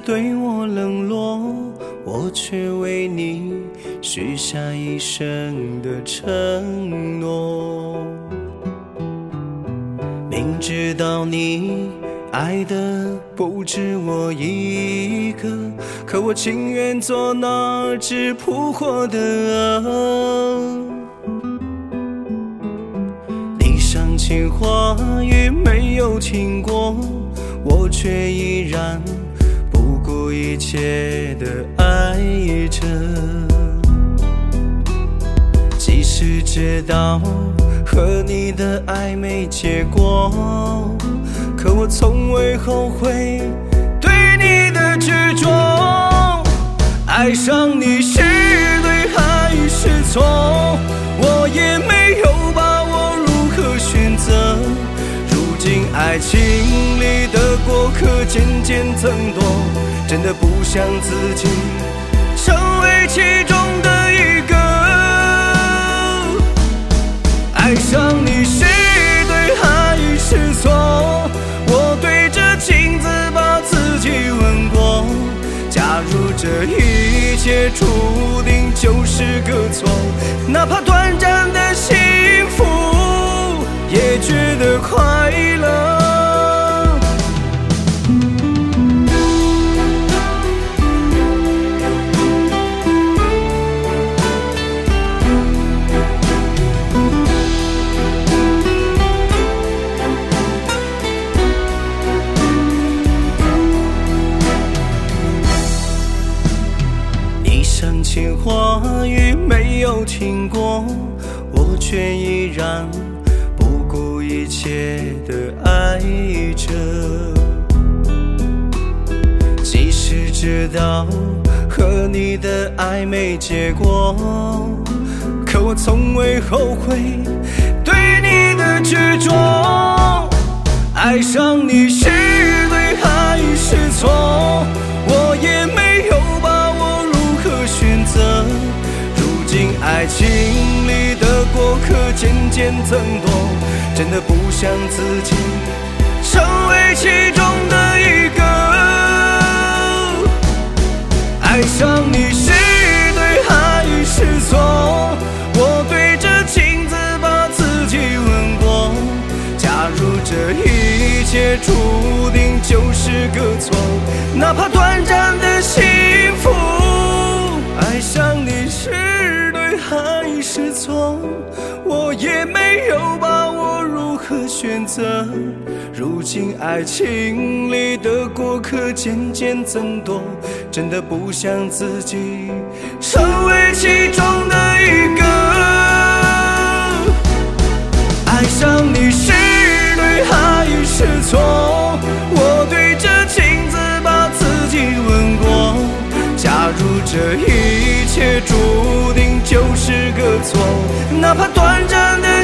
对我冷落，我却为你许下一生的承诺。明知道你爱的不止我一个，可我情愿做那只扑火的鹅。你伤情话语没有听过，我却依然不顾一切的爱着。即使知道和你的爱没结果，可我从未后悔对你的执着。爱上你是对还是错，我也没有把握如何选择。如今爱情里的过客渐渐增多，真的不想自己成为其中的一个。爱上你是对还是错，我对着镜子把自己问过。假如这一切注定就是个错，哪怕短暂的幸福也觉得快乐。伤情话语没有听过，我却依然不顾一切的爱着。即使知道和你的爱没结果，可我从未后悔对你的执着。爱上你是对还是错，我也没有把握如何选择。如今爱情里的过客渐渐增多，真的不想自己成为其中的一个。爱上你是对还是错，我对着镜子把自己问过。假如这一切注定就是个错，哪怕短暂的幸福。爱上你是对还是错，我也没有把握如何选择。如今爱情里的过客渐渐增多，真的不想自己成为其中的一个。爱上你是对还是错，我对着镜子把自己问过。假如这一切注定就是个错，哪怕短暂的